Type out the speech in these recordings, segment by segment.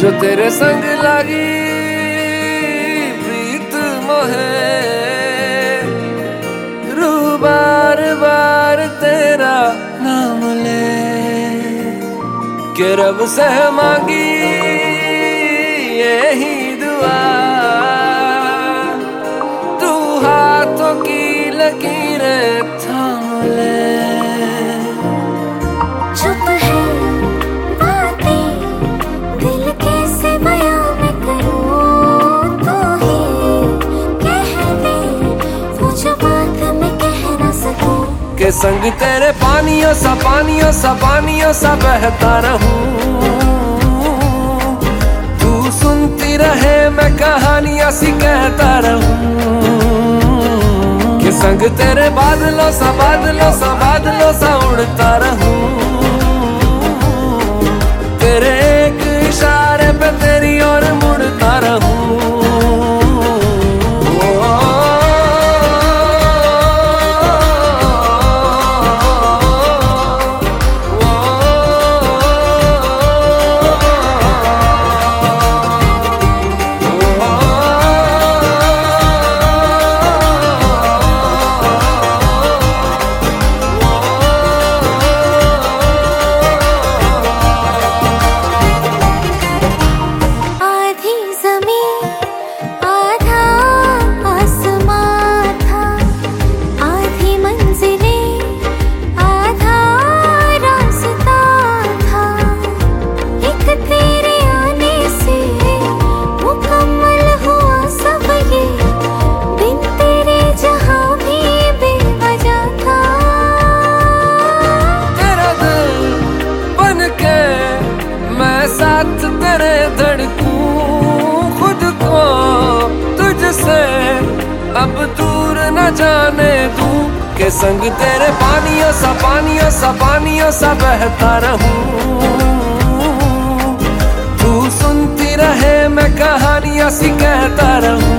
जो तेरे संग लगी प्रीत मोहे, रू बार बार तेरा नाम ले के रब से मांगी यही दुआ, तू हाथों की लकीरें थाम ले। चुप है बातें दिल कैसे बयां मैं करूं, तो ही कह दे वो जो बात मैं कह ना सकूं। के संग तेरे पानियों सा बहता रहूं, तू सुनती रहे मैं कहानियां सी कहता रहूं। के संग तेरे बादलों सा उड़ता रहूं, तेरे एक इशारे पे तेरी ओर मुड़ता रहूं। साथ तेरे धड़कूं खुद को तुझसे अब दूर न जाने दूं। के संग तेरे पानियों सा बहता रहूं, तू सुनती रहे मैं कहानियां सी कहता रहूं।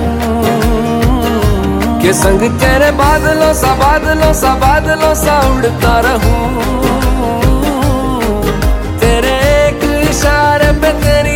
के संग तेरे बादलों सा उड़ता रहूं, तेरे एक इशारे पे तेरी